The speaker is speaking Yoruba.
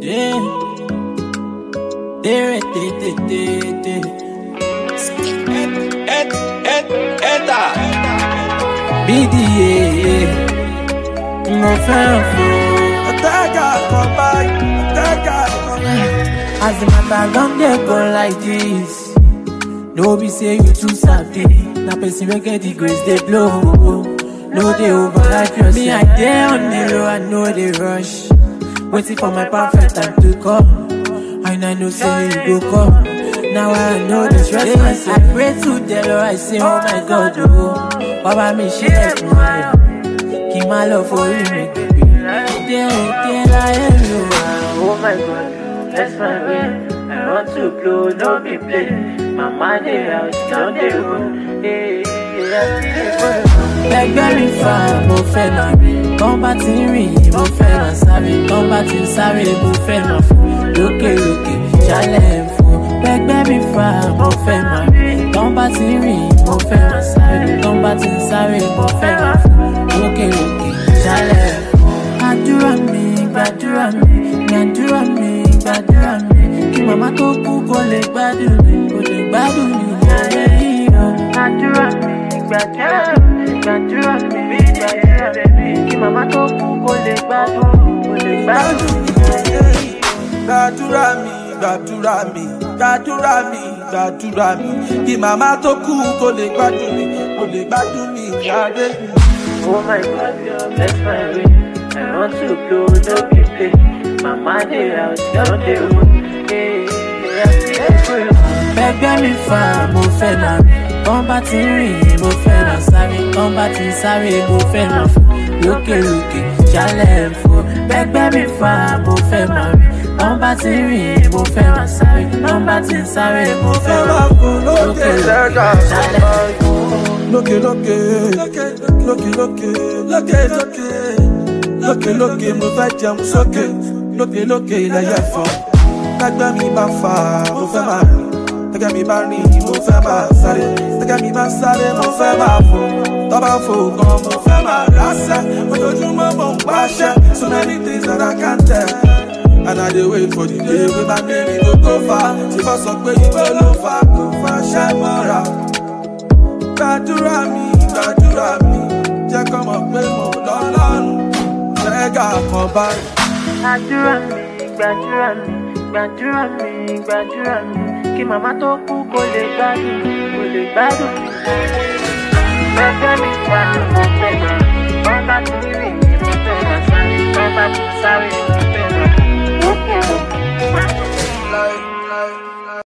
BDA, no fan for. As the matter don't dey go like this, no be say you too sabi. Na person wey get the grace dey blow. No dey overhype yourself. Me I dey on the road, I know they rush. Waiting for my perfect time to come, and I know say you go come. Now I know the stress myself. I pray to the Lord, I say, oh my God, oh, Baba me share me. Keep my love for you, make baby. Oh my God, that's my way. I want to blow, don't be playing. My mind is out, don't they run. Blackberry fire, mo fẹ́ máa rí. Tọ́ba ti ń rìn, mo fẹ́ máa sáré. Tọ́ba ti ń sáré, mo fẹ́ máa fò. Lókè lókè, jálẹ̀ ń fò. Blackberry fire, mo fẹ́ máa rí. Tọ́ba ti ń rìn, mo fẹ́ máa sáré. Tọ́ba ti ń sáré, mo fẹ́ máa fò. Lókè lókè, jálẹ̀ ń fò. Gbàdúrà mi, gbàdúrà mi, gbàdúrà mi, gbàdúrà mi. Kí màmá tó kú kó lè gbádùn mi, kó lè gbádùn mi ní ayé yìí. Gbàdúrà mi, gbàdúrà mi, gbàdúrà mi, gbàdúrà mi. Kí màmá tó kú kó lè gbádùn mi, kó lè gbádùn mi ní ayé yìí. Gbàdúrà mi, gbàdúrà mi, gbàdúrà mi, gbàdúrà mi. Kí màmá tó kú kó lè gbádùn mi, kó lè gbádùn mi ní ayé yìí. Oh my God, bless my way. I want to blow, no be play. Mama dey out, don't dey run. Bẹ́gbẹ́ mi fa, mo fẹ́ máa rí. Tọ́ba ti ń rìn, mo fẹ́ máa sáré. Tọ́ba ti ń sáré, mo fẹ́ máa fò. Lókè lókè, jálẹ̀ ń fò. Bẹ́gbẹ́ mi fa, mo fẹ́ máa rí. Tọ́ba ti ń rìn, mo fẹ́ máa sáré. Tọ́ba ti ń sáré, mo fẹ́ máa fò. Lókè lókè, jálẹ̀ ń fò. Lókè lókè, lókè lókè, lókè lókè, lókè lókè, mo fẹ́ jẹun sókè. Lókè lókè ilẹ̀ yẹ fọ́. Tẹ́gbẹ́ mi bá fà, mo fẹ́ máa rìn. Tẹ́gbẹ́ mi bá rìn, mo fẹ́ máa sáré. Tẹ́gbẹ́ mi bá sáré, mo fẹ́ máa fò. Tọ́ba fò gan, mo fẹ́ máa rásẹ̀. Ojoojúmọ́ mo ń pàṣẹ. So many things that I can't tell. And I dey wait for the day wey my name go go far. Tí bá sọ pé ìwé ló fà, kò fà ṣẹ́ mọ́ra. Gbàdúrà mi, gbàdúrà mi. Jẹ́ kọ́ mọ̀ pé mo lọ́lọ́run. Jẹ́gà kan báyìí. Gbàdúrà mi, gbàdúrà mi, gbàdúrà mi, gbàdúrà mi. Kí màmá tó kú kó lè gbádùn mi, kó lè gbádùn mi. Bẹ́gbẹ́ mi fa, mo fẹ́ máa rí. Tọ́ba ti ń rìn, mo fẹ́ máa sáré. Tọ́ba ti ń sáré.